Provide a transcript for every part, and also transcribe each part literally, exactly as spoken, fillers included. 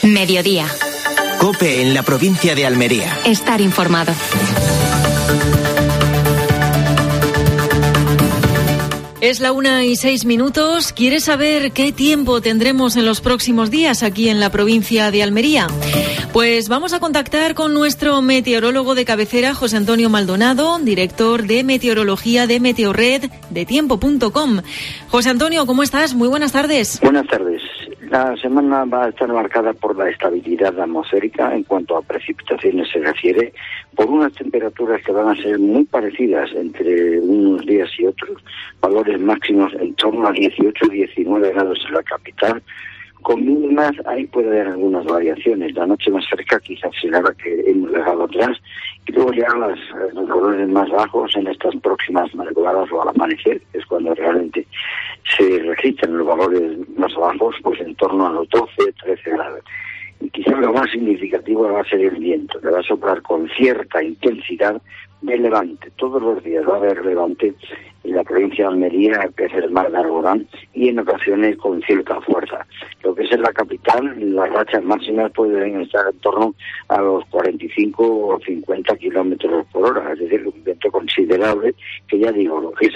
Mediodía. COPE en la provincia de Almería. Estar informado. Es la una y seis minutos. ¿Quieres saber qué tiempo tendremos en los próximos días aquí en la provincia de Almería? Pues vamos a contactar con nuestro meteorólogo de cabecera, José Antonio Maldonado, director de meteorología de Meteorred, de tiempo punto com. José Antonio, ¿cómo estás? Muy buenas tardes. Buenas tardes. La semana va a estar marcada por la estabilidad atmosférica en cuanto a precipitaciones se refiere, por unas temperaturas que van a ser muy parecidas entre unos días y otros, valores máximos en torno a dieciocho a diecinueve grados en la capital, con mínimas ahí puede haber algunas variaciones. La noche más cerca quizás será la que hemos dejado atrás, y luego ya las, los valores más bajos en estas próximas madrugadas o al amanecer, es cuando realmente se registran los valores más bajos, pues en torno a los doce, trece grados. Y quizás lo más significativo va a ser el viento, que va a soplar con cierta intensidad de levante. Todos los días va a haber levante en la provincia de Almería, que es el mar de Alborán, y en ocasiones con cierta fuerza. Lo que es en la capital, las rachas máximas pueden estar en torno a los cuarenta y cinco o cincuenta kilómetros por hora, es decir, un viento considerable, que ya digo, lo que es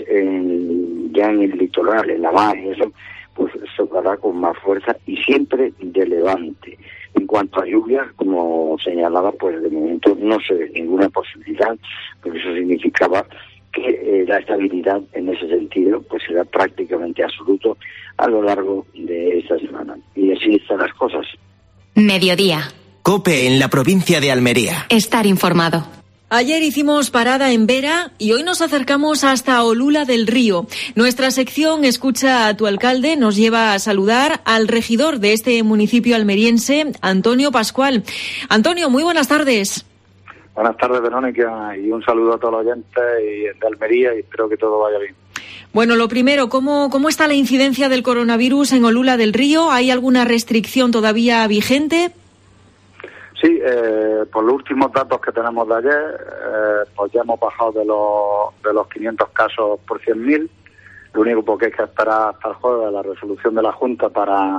en, ya en el litoral, en la mar y eso, pues soplará con más fuerza y siempre de levante. En cuanto a lluvias, como señalaba, pues de momento no se ve ninguna posibilidad, porque eso significaba que eh, la estabilidad en ese sentido pues será prácticamente absoluto a lo largo de esta semana. Y así están las cosas. Mediodía. COPE en la provincia de Almería. Estar informado. Ayer hicimos parada en Vera y hoy nos acercamos hasta Olula del Río. Nuestra sección Escucha a tu alcalde nos lleva a saludar al regidor de este municipio almeriense, Antonio Pascual. Antonio, muy buenas tardes. Buenas tardes, Verónica, y un saludo a todos los oyentes y de Almería, y espero que todo vaya bien. Bueno, lo primero, ¿cómo, cómo está la incidencia del coronavirus en Olula del Río? ¿Hay alguna restricción todavía vigente? Sí, eh, por los últimos datos que tenemos de ayer, eh, pues ya hemos bajado de los de los quinientos casos por cien mil. Lo único que hay que esperar hasta el jueves la resolución de la Junta para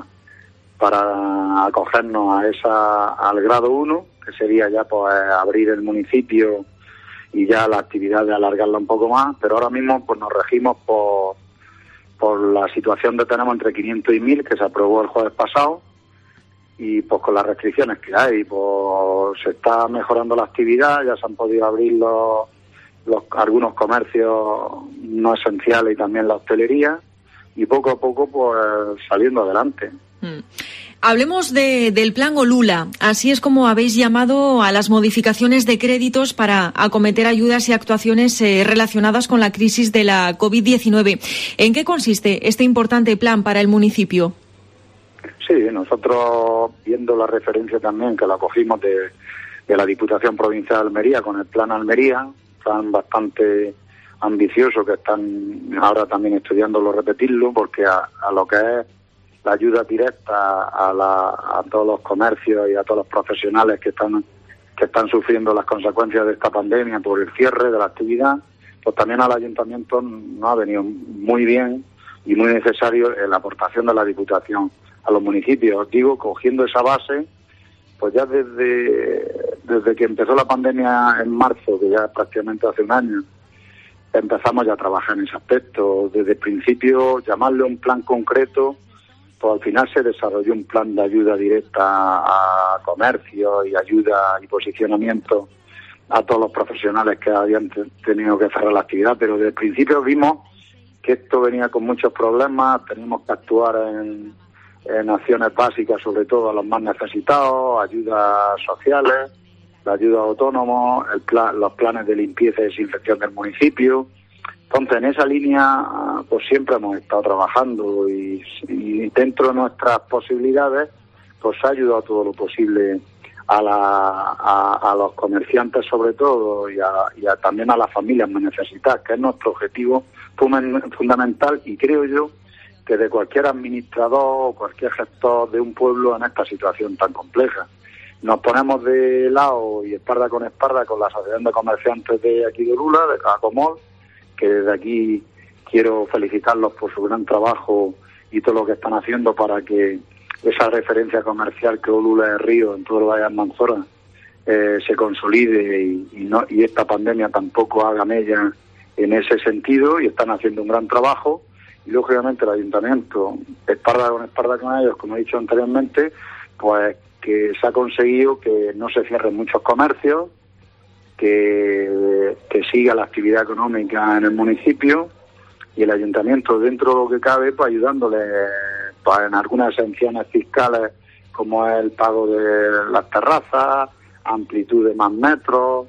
para acogernos a esa al grado uno, que sería ya pues abrir el municipio y ya la actividad de alargarla un poco más. Pero ahora mismo pues nos regimos por por la situación que tenemos entre quinientos y mil, que se aprobó el jueves pasado. Y pues con las restricciones que hay, pues se está mejorando la actividad, ya se han podido abrir los, los algunos comercios no esenciales y también la hostelería, y poco a poco pues saliendo adelante. Mm. Hablemos de, del plan Olula, así es como habéis llamado a las modificaciones de créditos para acometer ayudas y actuaciones eh, relacionadas con la crisis de la covid diecinueve. ¿En qué consiste este importante plan para el municipio? Sí, nosotros, viendo la referencia también que la cogimos de, de la Diputación Provincial de Almería con el Plan Almería, plan bastante ambicioso que están ahora también estudiándolo, repetirlo, porque a, a lo que es la ayuda directa a, la, a todos los comercios y a todos los profesionales que están que están sufriendo las consecuencias de esta pandemia por el cierre de la actividad, pues también al Ayuntamiento nos ha venido muy bien y muy necesario la aportación de la Diputación a los municipios. Digo, cogiendo esa base, pues ya desde desde que empezó la pandemia en marzo, que ya prácticamente hace un año, empezamos ya a trabajar en ese aspecto. Desde el principio, llamarle un plan concreto, pues al final se desarrolló un plan de ayuda directa a comercio y ayuda y posicionamiento a todos los profesionales que habían t- tenido que cerrar la actividad, pero desde el principio vimos que esto venía con muchos problemas, teníamos que actuar en en acciones básicas, sobre todo a los más necesitados, ayudas sociales, la ayuda a autónomos, el plan, los planes de limpieza y desinfección del municipio. Entonces, en esa línea, pues siempre hemos estado trabajando y, y dentro de nuestras posibilidades, pues ha ayudado todo lo posible a, la, a, a los comerciantes, sobre todo, y, a, y a, también a las familias más necesitadas, que es nuestro objetivo fundamental, y creo yo que de cualquier administrador o cualquier gestor de un pueblo en esta situación tan compleja. Nos ponemos de lado y espalda con espalda con la Asociación de Comerciantes de aquí de Olula, de Acomol, que desde aquí quiero felicitarlos por su gran trabajo y todo lo que están haciendo para que esa referencia comercial que Olula de Río en todo el Valle de Almanzora eh, se consolide y, y, no, y esta pandemia tampoco haga mella en ese sentido, y están haciendo un gran trabajo. Y lógicamente el ayuntamiento, espalda con espalda con ellos, como he dicho anteriormente, pues que se ha conseguido que no se cierren muchos comercios, que, que siga la actividad económica en el municipio, y el ayuntamiento, dentro de lo que cabe, pues ayudándole pues, en algunas exenciones fiscales, como es el pago de las terrazas, amplitud de más metros,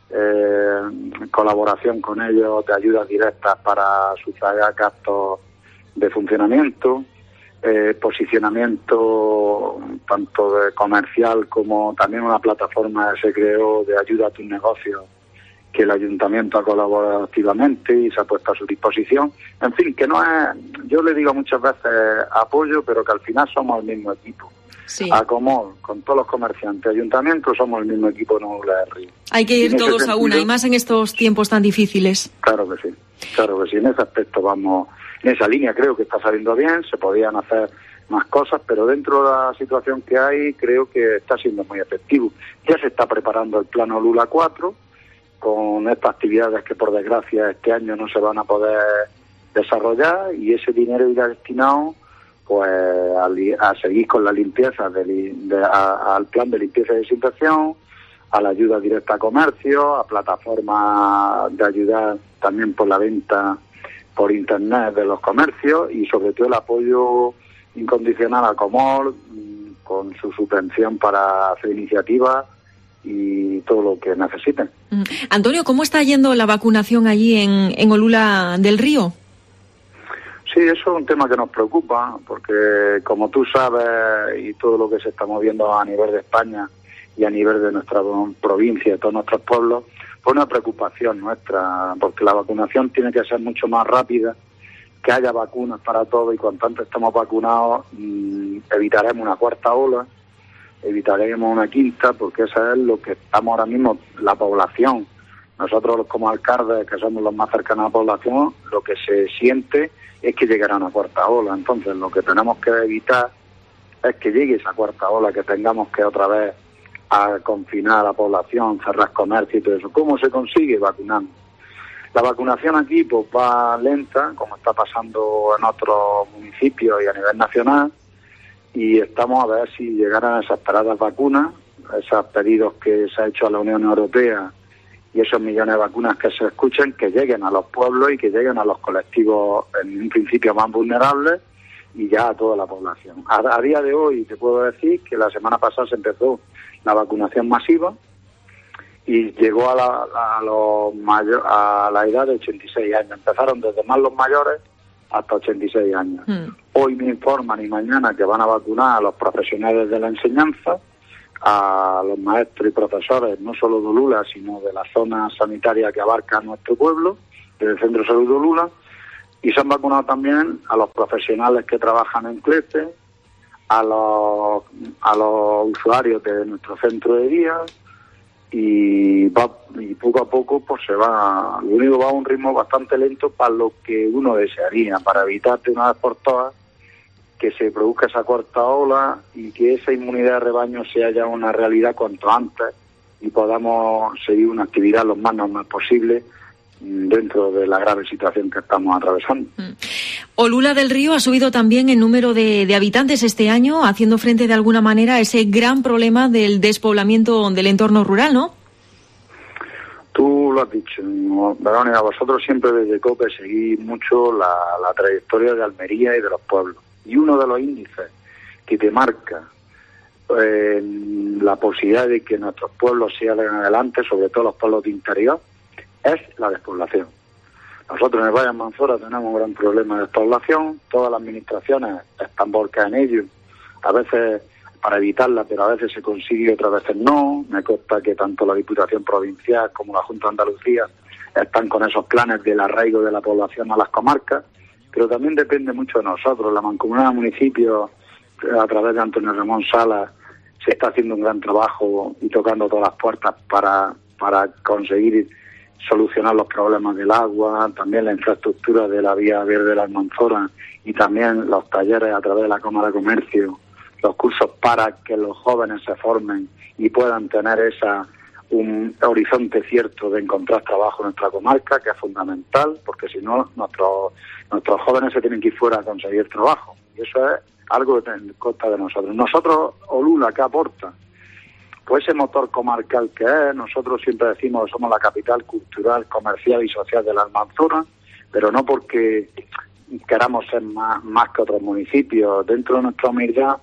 eh, colaboración con ellos de ayudas directas para sufragar gastos de funcionamiento, eh, posicionamiento tanto de comercial como también una plataforma que se creó de ayuda a tus negocios, que el ayuntamiento ha colaborado activamente y se ha puesto a su disposición. En fin, que no es, yo le digo muchas veces apoyo, pero que al final somos el mismo equipo. Sí. A Comol, con todos los comerciantes, ayuntamiento, somos el mismo equipo en Olula de Río. Hay que ir todos a una, y más en estos tiempos tan difíciles. Claro que sí, claro que sí. En ese aspecto vamos, en esa línea creo que está saliendo bien, se podían hacer más cosas, pero dentro de la situación que hay, creo que está siendo muy efectivo. Ya se está preparando el plan Olula cuatro, con estas actividades que por desgracia este año no se van a poder desarrollar, y ese dinero irá destinado pues a, a seguir con la limpieza de, de, a, al plan de limpieza y desinfección, a la ayuda directa a comercio, a plataformas de ayuda también por la venta por internet de los comercios, y sobre todo el apoyo incondicional a Comol con su subvención para hacer iniciativas y todo lo que necesiten. Antonio, ¿cómo está yendo la vacunación allí en, en Olula del Río? Sí, eso es un tema que nos preocupa, porque como tú sabes, y todo lo que se está moviendo a nivel de España y a nivel de nuestra provincia, de todos nuestros pueblos, pues una preocupación nuestra, porque la vacunación tiene que ser mucho más rápida, que haya vacunas para todo, y cuanto antes estemos vacunados, mmm, evitaremos una cuarta ola, evitaremos una quinta, porque eso es lo que estamos ahora mismo, la población. Nosotros como alcaldes, que somos los más cercanos a la población, lo que se siente es que llegará una cuarta ola. Entonces lo que tenemos que evitar es que llegue esa cuarta ola, que tengamos que otra vez a confinar a la población, cerrar comercio y todo eso. ¿Cómo se consigue? Vacunando. La vacunación aquí pues va lenta, como está pasando en otros municipios y a nivel nacional, y estamos a ver si llegaran esas esperadas vacunas, esos pedidos que se ha hecho a la Unión Europea y esos millones de vacunas que se escuchen, que lleguen a los pueblos y que lleguen a los colectivos en un principio más vulnerables y ya a toda la población. A, a día de hoy te puedo decir que la semana pasada se empezó la vacunación masiva y llegó a la, a los mayor, a la edad de ochenta y seis años. Empezaron desde más los mayores hasta ochenta y seis años. Mm. Hoy me informan y mañana que van a vacunar a los profesionales de la enseñanza, a los maestros y profesores, no solo de Olula, sino de la zona sanitaria que abarca nuestro pueblo, del Centro de Salud de Olula, y se han vacunado también a los profesionales que trabajan en CLESTE, a los, a los usuarios de nuestro centro de día, y, va, y poco a poco pues se va, lo único va a un ritmo bastante lento para lo que uno desearía, para evitar de una vez por todas que se produzca esa cuarta ola y que esa inmunidad de rebaño sea ya una realidad cuanto antes y podamos seguir una actividad lo más normal posible dentro de la grave situación que estamos atravesando. Mm. Olula del Río ha subido también el número de, de habitantes este año, haciendo frente de alguna manera a ese gran problema del despoblamiento del entorno rural, ¿no? Tú lo has dicho, Verónica, vosotros siempre desde COPE seguís mucho la, la trayectoria de Almería y de los pueblos. Y uno de los índices que te marca eh, la posibilidad de que nuestros pueblos sigan adelante, sobre todo los pueblos de interior, es la despoblación. Nosotros en el Valle de Almanzora tenemos un gran problema de despoblación, todas las administraciones están volcadas en ello, a veces para evitarla, pero a veces se consigue y otras veces no. Me consta que tanto la Diputación Provincial como la Junta de Andalucía están con esos planes del arraigo de la población a las comarcas, pero también depende mucho de nosotros. La Mancomunidad de Municipios, a través de Antonio Ramón Salas, se está haciendo un gran trabajo y tocando todas las puertas para, para conseguir solucionar los problemas del agua, también la infraestructura de la vía verde de la Almanzora y también los talleres a través de la Cámara de Comercio, los cursos para que los jóvenes se formen y puedan tener esa un horizonte cierto de encontrar trabajo en nuestra comarca, que es fundamental, porque si no, nuestros nuestros jóvenes se tienen que ir fuera a conseguir trabajo. Y eso es algo que consta de nosotros. Nosotros, Olula, ¿qué aporta? Pues ese motor comarcal que es. Nosotros siempre decimos que somos la capital cultural, comercial y social de la Almanzora, pero no porque queramos ser más, más que otros municipios. Dentro de nuestra humildad,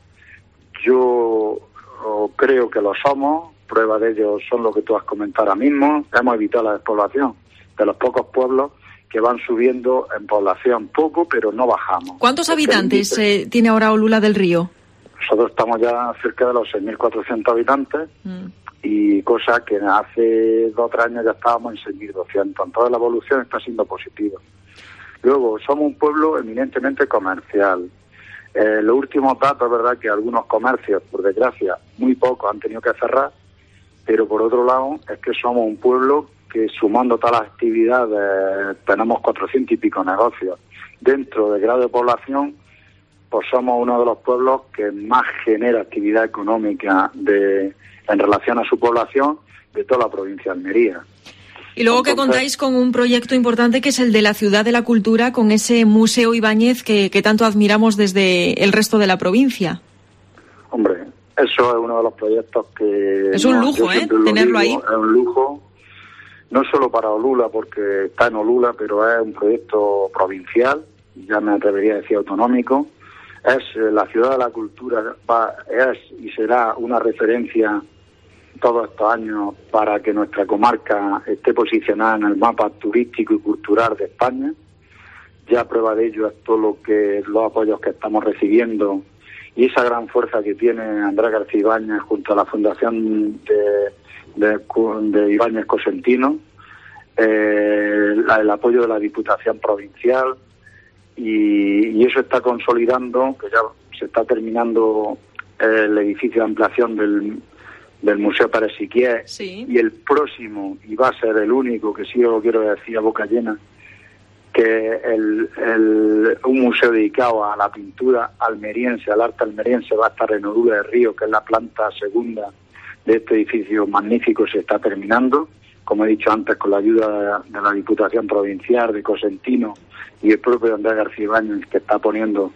yo creo que lo somos. Prueba de ello son lo que tú has comentado ahora mismo. Hemos evitado la despoblación de los pocos pueblos que van subiendo en población, poco, pero no bajamos. ¿Cuántos habitantes eh, tiene ahora Olula del Río? Nosotros estamos ya cerca de los seis mil cuatrocientos habitantes, mm. y cosa que hace dos o tres años ya estábamos en seis mil doscientos. Entonces la evolución está siendo positiva. Luego, somos un pueblo eminentemente comercial. Eh, los últimos datos, es verdad que algunos comercios, por desgracia, muy pocos han tenido que cerrar, pero por otro lado es que somos un pueblo que, sumando todas las actividades, tenemos cuatrocientos y pico negocios. Dentro del grado de población, pues somos uno de los pueblos que más genera actividad económica de, en relación a su población de toda la provincia de Almería. Y luego Entonces, que contáis con un proyecto importante que es el de la Ciudad de la Cultura, con ese Museo Ibáñez que, que tanto admiramos desde el resto de la provincia. Hombre, eso es uno de los proyectos que... Es un no, lujo, ¿eh? Tenerlo digo, ahí. Es un lujo, no solo para Olula, porque está en Olula, pero es un proyecto provincial, ya me atrevería a decir autonómico. Es eh, la Ciudad de la Cultura, va, es y será una referencia todos estos años para que nuestra comarca esté posicionada en el mapa turístico y cultural de España. Ya prueba de ello es todo lo que los apoyos que estamos recibiendo y esa gran fuerza que tiene Andrés García Ibáñez junto a la Fundación de, de, de Ibáñez Cosentino, eh, la, el apoyo de la Diputación Provincial, y, y eso está consolidando, que ya se está terminando el edificio de ampliación del, del Museo Pérez Siquier, sí. Y el próximo, y va a ser el único, que sí lo quiero decir a boca llena, que el, el, un museo dedicado a la pintura almeriense, al arte almeriense, va a estar en Olula del Río, que es la planta segunda de este edificio magnífico, se está terminando, como he dicho antes, con la ayuda de la Diputación Provincial, de Cosentino y el propio Andrés García Ibáñez, que está poniendo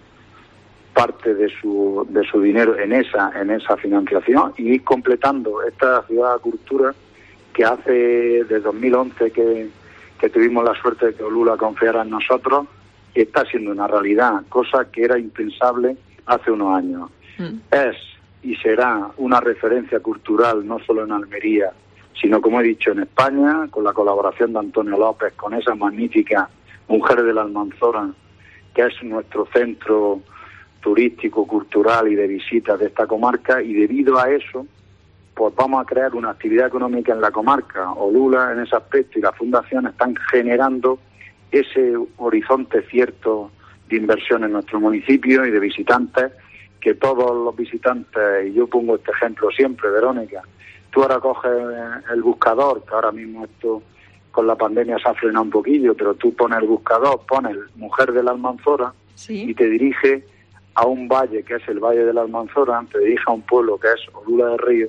parte de su de su dinero en esa en esa financiación, y ir completando esta Ciudad de Cultura que hace de dos mil once que que tuvimos la suerte de que Olula confiara en nosotros, y está siendo una realidad, cosa que era impensable hace unos años. Mm. Es y será una referencia cultural no solo en Almería, sino, como he dicho, en España, con la colaboración de Antonio López, con esa magnífica Mujer de la Almanzora, que es nuestro centro turístico, cultural y de visitas de esta comarca, y debido a eso pues vamos a crear una actividad económica en la comarca. Olula en ese aspecto y la Fundación están generando ese horizonte cierto de inversión en nuestro municipio y de visitantes, que todos los visitantes, y yo pongo este ejemplo siempre, Verónica, tú ahora coges el buscador, que ahora mismo esto con la pandemia se ha frenado un poquillo, pero tú pones el buscador, pones Mujer de la Almanzora, sí, y te dirige a un valle que es el Valle de la Almanzora, te dirige a un pueblo que es Olula del Río,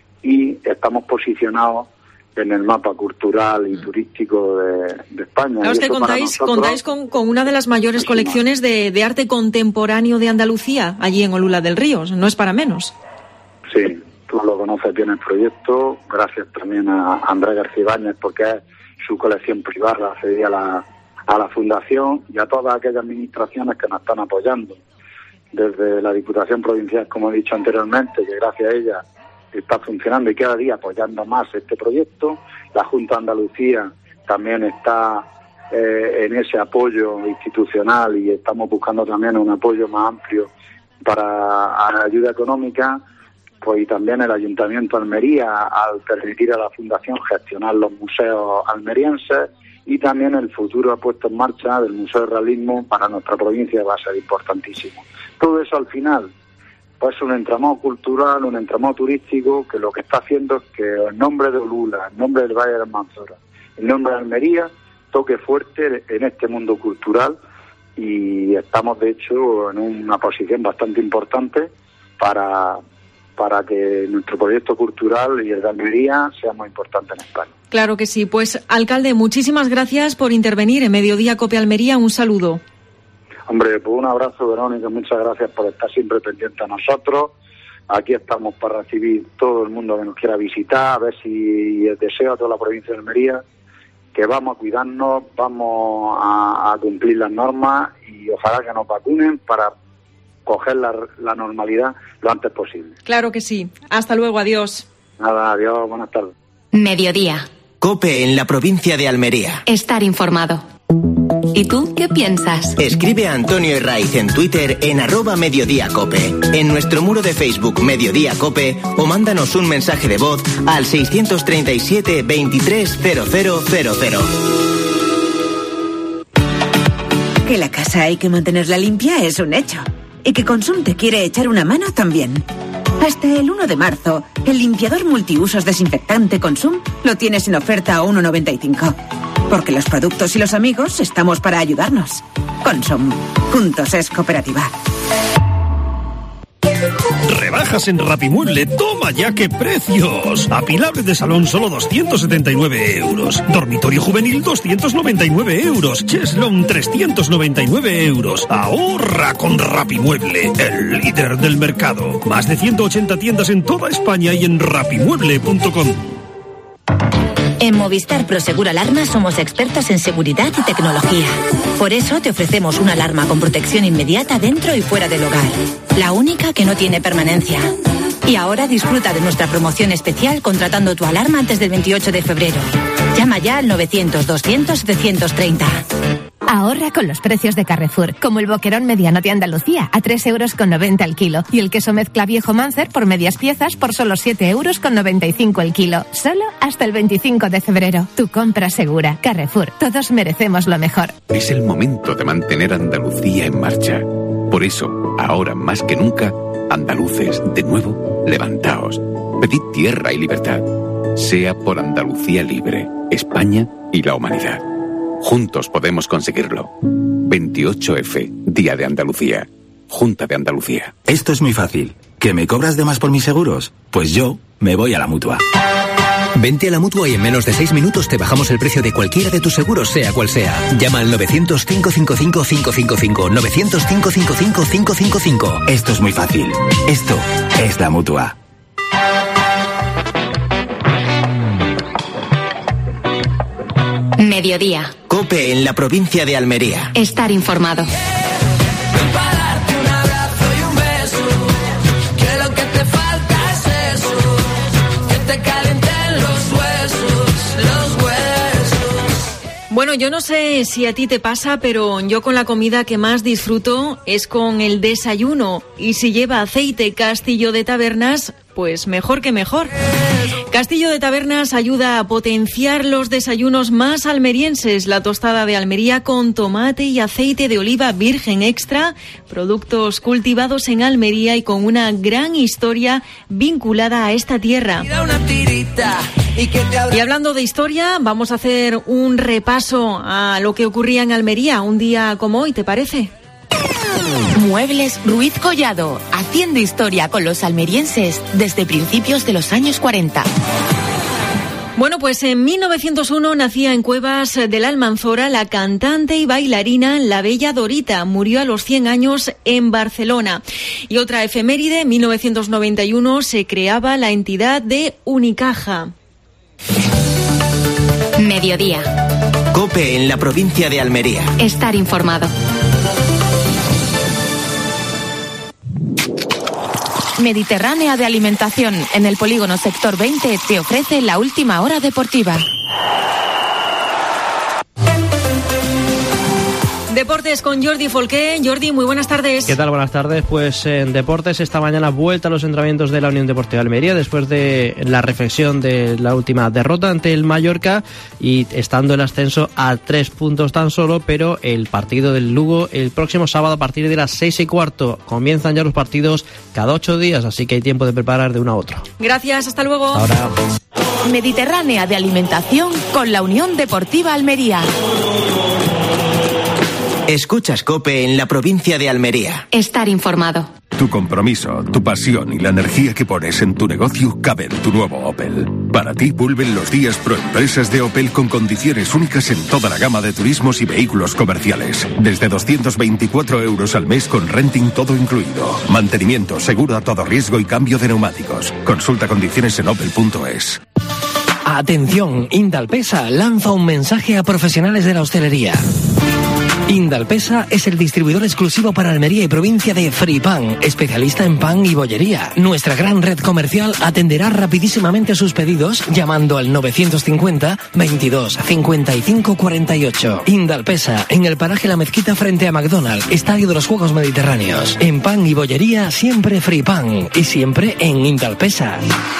y estamos posicionados en el mapa cultural y turístico de, de España. Claro, es que contáis, contáis con, con una de las mayores colecciones de, de arte contemporáneo de Andalucía, allí en Olula del Río, no es para menos. Sí, tú lo conoces bien el proyecto, gracias también a Andrés García Ibáñez, porque es su colección privada, cedida a la, a la Fundación y a todas aquellas administraciones que nos están apoyando. Desde la Diputación Provincial, como he dicho anteriormente, que gracias a ella está funcionando y cada día apoyando más este proyecto. La Junta de Andalucía también está eh, en ese apoyo institucional y estamos buscando también un apoyo más amplio para la ayuda económica, pues y también el Ayuntamiento de Almería al permitir a la Fundación gestionar los museos almerienses, y también el futuro puesto en marcha del Museo de Realismo para nuestra provincia va a ser importantísimo. Todo eso al final pues un entramado cultural, un entramado turístico, que lo que está haciendo es que el nombre de Olula, el nombre del Valle de la Almanzora, el nombre de Almería toque fuerte en este mundo cultural, y estamos de hecho en una posición bastante importante para, para que nuestro proyecto cultural y el de Almería sea muy importante en España. Claro que sí. Pues, alcalde, muchísimas gracias por intervenir en Mediodía Cope Almería. Un saludo. Hombre, pues un abrazo, Verónica. Muchas gracias por estar siempre pendiente a nosotros. Aquí estamos para recibir todo el mundo que nos quiera visitar, a ver si deseo a toda la provincia de Almería que vamos a cuidarnos, vamos a, a cumplir las normas y ojalá que nos vacunen para coger la, la normalidad lo antes posible. Claro que sí. Hasta luego, adiós. Nada, adiós, buenas tardes. Mediodía. COPE en la provincia de Almería. Estar informado. ¿Y tú qué piensas? Escribe a Antonio Herraiz en Twitter en arroba Mediodía Cope, en nuestro muro de Facebook Mediodía Cope o mándanos un mensaje de voz al seiscientos treinta y siete veintitrés cero cero cero cero. Que la casa hay que mantenerla limpia es un hecho. Y que Consum te quiere echar una mano también. Hasta el uno de marzo, el limpiador multiusos desinfectante Consum lo tienes en oferta a uno noventa y cinco. Porque los productos y los amigos estamos para ayudarnos. Consum. Juntos es cooperativa. Rebajas en Rapimueble, toma ya qué precios. Apilable de salón solo doscientos setenta y nueve euros. Dormitorio juvenil doscientos noventa y nueve euros. Cheslon trescientos noventa y nueve euros. Ahorra con Rapimueble, el líder del mercado. Más de ciento ochenta tiendas en toda España y en rapimueble punto com. En Movistar Prosegur Alarma somos expertos en seguridad y tecnología. Por eso te ofrecemos una alarma con protección inmediata dentro y fuera del hogar. La única que no tiene permanencia. Y ahora disfruta de nuestra promoción especial contratando tu alarma antes del veintiocho de febrero. Llama ya al novecientos doscientos setecientos treinta. Ahorra con los precios de Carrefour, como el boquerón mediano de Andalucía a tres euros con noventa el kilo y el queso mezcla viejo Mancer por medias piezas por solo siete euros con noventa y cinco el kilo. Solo hasta el veinticinco de febrero. Tu compra segura. Carrefour. Todos merecemos lo mejor. Es el momento de mantener Andalucía en marcha. Por eso, ahora más que nunca, andaluces, de nuevo, levantaos. Pedid tierra y libertad. Sea por Andalucía libre, España y la humanidad. Juntos podemos conseguirlo. veintiocho efe, Día de Andalucía. Junta de Andalucía. Esto es muy fácil. ¿Que me cobras de más por mis seguros? Pues yo me voy a la Mutua. Vente a la Mutua y en menos de seis minutos te bajamos el precio de cualquiera de tus seguros, sea cual sea. Llama al novecientos, cinco cinco cinco, cinco cinco cinco. novecientos, cinco cinco cinco, cinco cinco cinco. Esto es muy fácil. Esto es la Mutua. Mediodía. COPE en la provincia de Almería. Estar informado. Bueno, yo no sé si a ti te pasa, pero yo con la comida que más disfruto es con el desayuno. Y si lleva aceite Castillo de Tabernas, pues mejor que mejor. Castillo de Tabernas ayuda a potenciar los desayunos más almerienses. La tostada de Almería con tomate y aceite de oliva virgen extra, productos cultivados en Almería y con una gran historia vinculada a esta tierra. Y hablando de historia, vamos a hacer un repaso a lo que ocurría en Almería un día como hoy, ¿te parece? Muebles Ruiz Collado, haciendo historia con los almerienses desde principios de los años cuarenta. Bueno, pues en mil novecientos uno nacía en Cuevas de la Almanzora la cantante y bailarina La Bella Dorita. Murió a los cien años en Barcelona. Y otra efeméride, en mil novecientos noventa y uno se creaba la entidad de Unicaja. Mediodía. COPE en la provincia de Almería. Estar informado. Mediterránea de Alimentación, en el polígono Sector veinte, te ofrece la última hora deportiva. Deportes con Jordi Folqué. Jordi, muy buenas tardes. ¿Qué tal? Buenas tardes. Pues en deportes esta mañana vuelta a los entrenamientos de la Unión Deportiva Almería después de la reflexión de la última derrota ante el Mallorca y estando el ascenso a tres puntos tan solo, pero el partido del Lugo el próximo sábado a partir de las seis y cuarto. Comienzan ya los partidos cada ocho días, así que hay tiempo de preparar de uno a otro. Gracias, hasta luego. Ahora. Mediterránea de Alimentación con la Unión Deportiva Almería. Escuchas COPE en la provincia de Almería. Estar informado. Tu compromiso, tu pasión y la energía que pones en tu negocio caben en tu nuevo Opel. Para ti vuelven los días Proempresas de Opel con condiciones únicas en toda la gama de turismos y vehículos comerciales. Desde doscientos veinticuatro euros al mes con renting todo incluido. Mantenimiento, seguro a todo riesgo y cambio de neumáticos. Consulta condiciones en opel punto es. Atención, Indalpesa lanza un mensaje a profesionales de la hostelería. Indalpesa es el distribuidor exclusivo para Almería y provincia de Fripan, especialista en pan y bollería. Nuestra gran red comercial atenderá rapidísimamente sus pedidos llamando al novecientos cincuenta, veintidós, cincuenta y cinco, cuarenta y ocho. Indalpesa, en el paraje La Mezquita frente a McDonald's, Estadio de los Juegos Mediterráneos. En pan y bollería siempre Fripan y siempre en Indalpesa.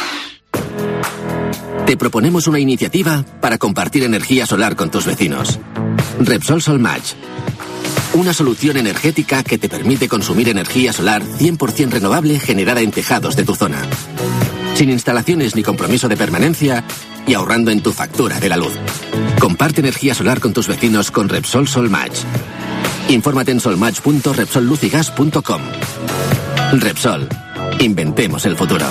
Te proponemos una iniciativa para compartir energía solar con tus vecinos. Repsol Solmatch. Una solución energética que te permite consumir energía solar cien por ciento renovable generada en tejados de tu zona. Sin instalaciones ni compromiso de permanencia y ahorrando en tu factura de la luz. Comparte energía solar con tus vecinos con Repsol Solmatch. Infórmate en solmatch punto repsol luz y gas punto com. Repsol. Inventemos el futuro.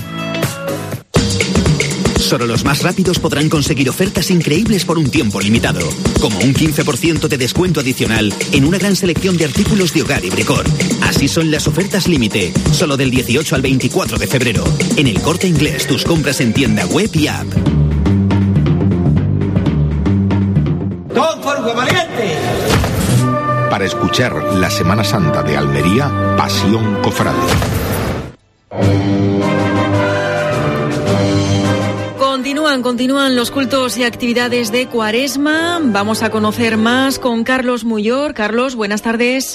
Solo los más rápidos podrán conseguir ofertas increíbles por un tiempo limitado, como un quince por ciento de descuento adicional en una gran selección de artículos de hogar y bricor. Así son las ofertas límite, solo del dieciocho al veinticuatro de febrero. En El Corte Inglés, tus compras en tienda web y app. ¡Todo por valiente! Para escuchar la Semana Santa de Almería, Pasión Cofrade. Continúan, continúan los cultos y actividades de Cuaresma. Vamos a conocer más con Carlos Muyor. Carlos, buenas tardes.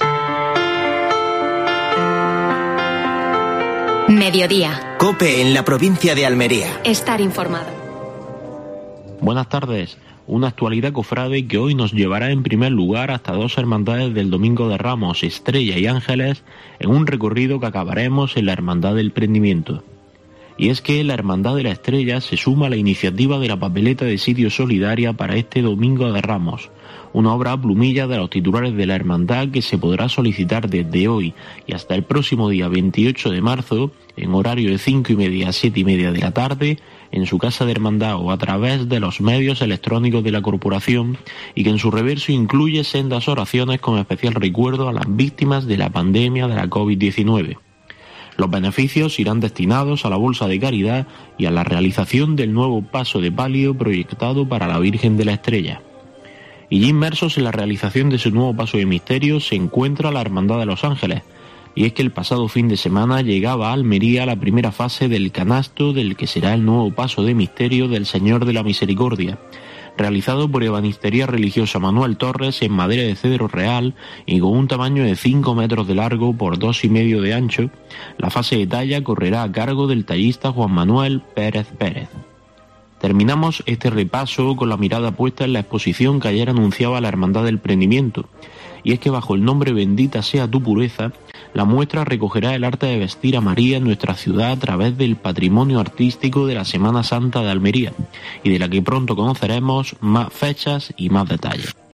Mediodía. COPE en la provincia de Almería. Estar informado. Buenas tardes. Una actualidad cofrade que hoy nos llevará en primer lugar hasta dos hermandades del Domingo de Ramos, Estrella y Ángeles, en un recorrido que acabaremos en la Hermandad del Prendimiento. Y es que la Hermandad de la Estrella se suma a la iniciativa de la papeleta de sitio solidaria para este Domingo de Ramos, una obra a plumilla de los titulares de la Hermandad que se podrá solicitar desde hoy y hasta el próximo día veintiocho de marzo, en horario de cinco y media a siete y media de la tarde, en su casa de hermandad o a través de los medios electrónicos de la corporación, y que en su reverso incluye sendas oraciones con especial recuerdo a las víctimas de la pandemia de la covid diecinueve. Los beneficios irán destinados a la Bolsa de Caridad y a la realización del nuevo paso de palio proyectado para la Virgen de la Estrella. Y ya inmersos en la realización de su nuevo paso de misterio se encuentra la Hermandad de los Ángeles, y es que el pasado fin de semana llegaba a Almería la primera fase del canasto del que será el nuevo paso de misterio del Señor de la Misericordia, realizado por Ebanistería Religiosa Manuel Torres en madera de cedro real y con un tamaño de cinco metros de largo por dos y medio de ancho. La fase de talla correrá a cargo del tallista Juan Manuel Pérez Pérez. Terminamos este repaso con la mirada puesta en la exposición que ayer anunciaba la Hermandad del Prendimiento, y es que bajo el nombre Bendita sea tu pureza, la muestra recogerá el arte de vestir a María en nuestra ciudad a través del patrimonio artístico de la Semana Santa de Almería, y de la que pronto conoceremos más fechas y más detalles.